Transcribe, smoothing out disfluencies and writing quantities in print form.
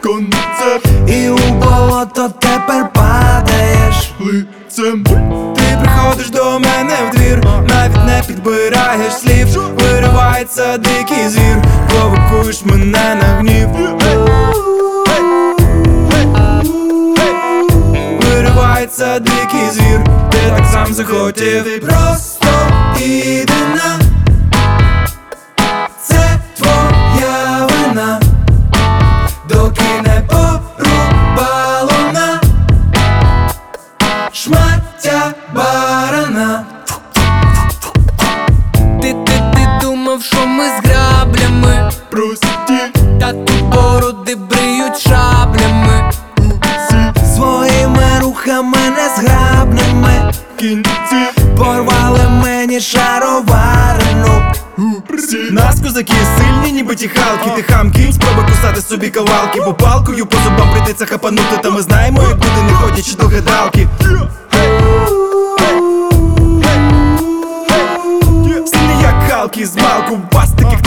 концерт. І у болото тепер падаєш Лицем. Ти приходиш до мене в двір, навіть не підбираєш слів. Виривається дикий звір, провокуєш мене на гнів. Виривається дикий звір, ти так сам захотів. Ти просто єдина, це твоя вина, доки не порубало на шмаття барана. Ти думав, що ми з граблями, Прості та тут бороди бриють шаблями. Своїми рухами незграбними кінці. порвали мені шароварину. Нас козаки сильні, ніби ті халки. Ти хам кінь, спроби кусати собі кавалки, бо палкою по зубам прийдеться хапанути. Та ми знаємо, як буде, не ходячи до гадалки. Сильні як халки з малку, вас таких